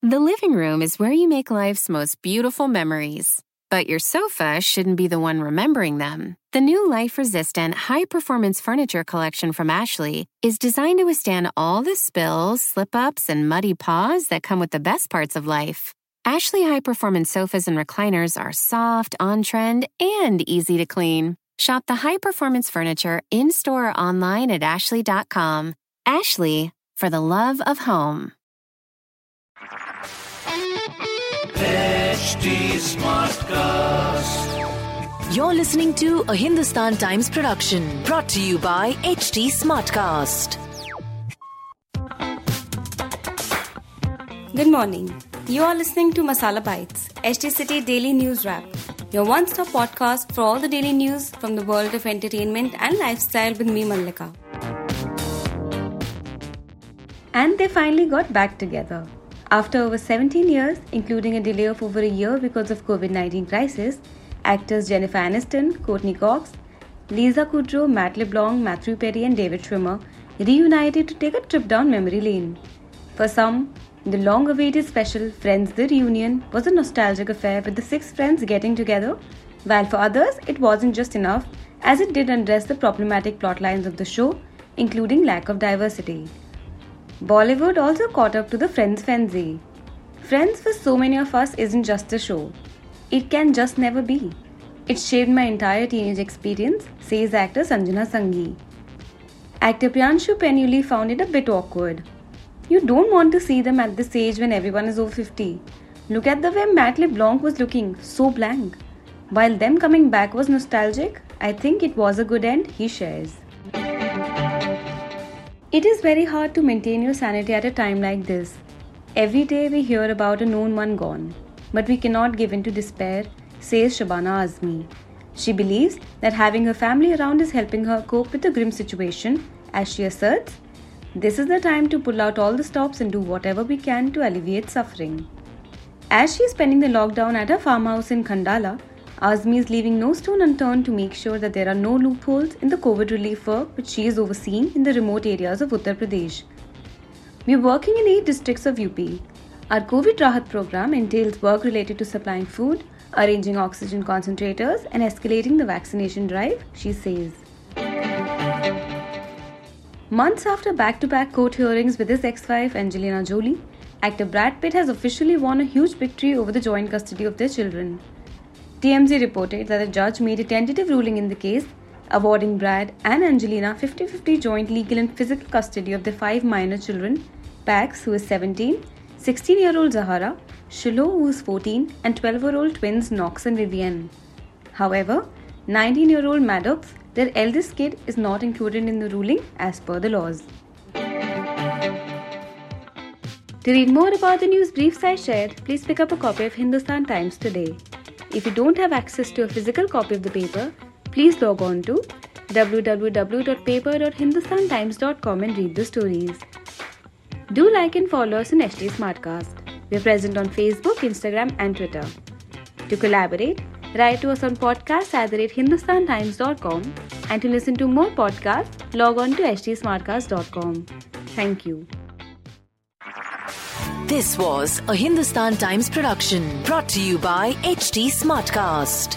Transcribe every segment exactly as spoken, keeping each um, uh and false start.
The living room is where you make life's most beautiful memories. But your sofa shouldn't be the one remembering them. The new life-resistant, high-performance furniture collection from Ashley is designed to withstand all the spills, slip-ups, and muddy paws that come with the best parts of life. Ashley high-performance sofas and recliners are soft, on-trend, and easy to clean. Shop the high-performance furniture in-store or online at ashley dot com. Ashley, for the love of home. H D Smartcast. You're listening to a Hindustan Times production brought to you by H D Smartcast. Good morning. You are listening to Masala Bites, H D City Daily News Wrap, your one-stop podcast for all the daily news from the world of entertainment and lifestyle with me, Mallika. And they finally got back together. After over seventeen years, including a delay of over a year because of covid nineteen crisis, actors Jennifer Aniston, Courtney Cox, Lisa Kudrow, Matt LeBlanc, Matthew Perry and David Schwimmer reunited to take a trip down memory lane. For some, the long-awaited special Friends The Reunion was a nostalgic affair with the six friends getting together, while for others it wasn't just enough as it did address the problematic plotlines of the show, including lack of diversity. Bollywood also caught up to the Friends frenzy. Friends for so many of us isn't just a show. It can just never be. It shaped my entire teenage experience, says actor Sanjana Sanghi. Actor Priyanshu Penuli found it a bit awkward. You don't want to see them at this age when everyone is over fifty. Look at the way Matt LeBlanc was looking, so blank. While them coming back was nostalgic, I think it was a good end, he shares. It is very hard to maintain your sanity at a time like this. Every day we hear about a known one gone, but we cannot give in to despair, says Shabana Azmi. She believes that having her family around is helping her cope with the grim situation, as she asserts, this is the time to pull out all the stops and do whatever we can to alleviate suffering. As she is spending the lockdown at her farmhouse in Khandala, Azmi is leaving no stone unturned to make sure that there are no loopholes in the COVID relief work which she is overseeing in the remote areas of Uttar Pradesh. We are working in eight districts of U P. Our COVID Rahat program entails work related to supplying food, arranging oxygen concentrators and escalating the vaccination drive, she says. Months after back-to-back court hearings with his ex-wife Angelina Jolie, actor Brad Pitt has officially won a huge victory over the joint custody of their children. T M Z reported that a judge made a tentative ruling in the case, awarding Brad and Angelina fifty-fifty joint legal and physical custody of their five minor children, Pax, who is seventeen, sixteen-year-old Zahara, Shiloh, who is fourteen, and twelve-year-old twins Knox and Vivienne. However, nineteen-year-old Maddox, their eldest kid, is not included in the ruling as per the laws. To read more about the news briefs I shared, please pick up a copy of Hindustan Times today. If you don't have access to a physical copy of the paper, please log on to w w w dot paper dot hindustan times dot com and read the stories. Do like and follow us on H D Smartcast. We are present on Facebook, Instagram and Twitter. To collaborate, write to us on podcast at the rate hindustan times dot com and to listen to more podcasts, log on to h d smartcast dot com. Thank you. This was a Hindustan Times production brought to you by H D Smartcast.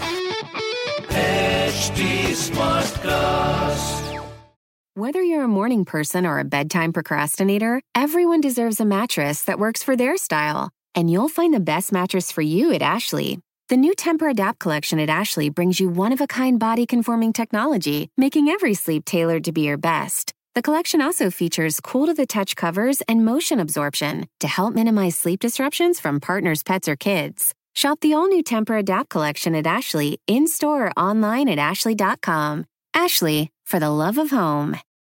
H D Smartcast. Whether you're a morning person or a bedtime procrastinator, everyone deserves a mattress that works for their style. And you'll find the best mattress for you at Ashley. The new Tempur-Adapt collection at Ashley brings you one-of-a-kind body-conforming technology, making every sleep tailored to be your best. The collection also features cool-to-the-touch covers and motion absorption to help minimize sleep disruptions from partners, pets, or kids. Shop the all-new Tempur-Adapt collection at Ashley, in-store or online at ashley dot com. Ashley, for the love of home.